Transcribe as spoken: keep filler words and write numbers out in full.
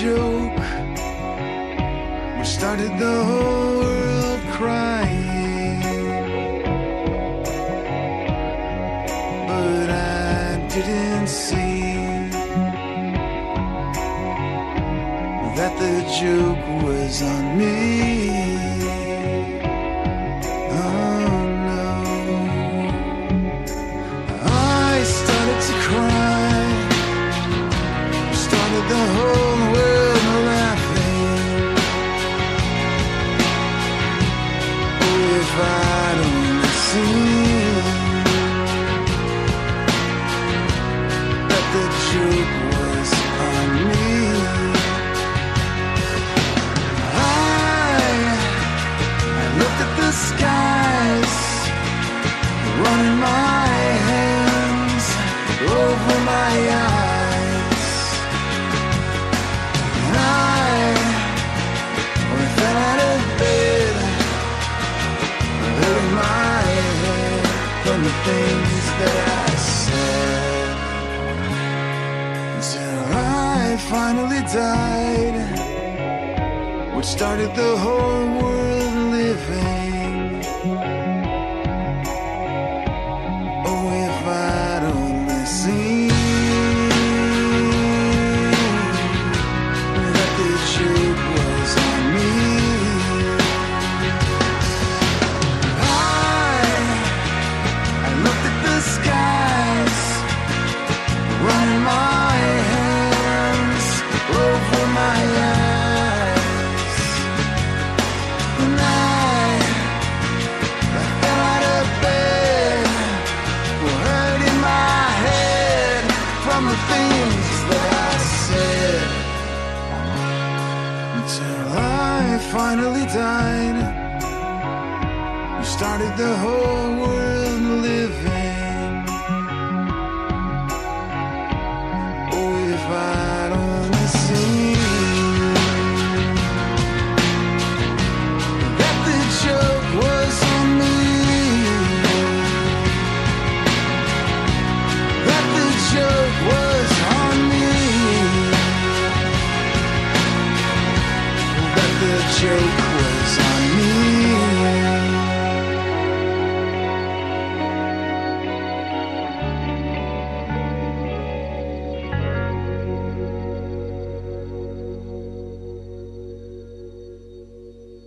joke which started the whole world crying, but I didn't see that the joke was on me. Oh no, I started to cry, started the whole world laughing. Oh, if I'd only seen that the joke was on me. The skies, running my hands over my eyes, and I, when I fell out of bed, hurting my head from the things that I said, until I finally died, which started the whole world living. Finally died, you started the whole world living. Oh, if I'd only seen that the joke was on me, that the joke was on me, that the joke was on me.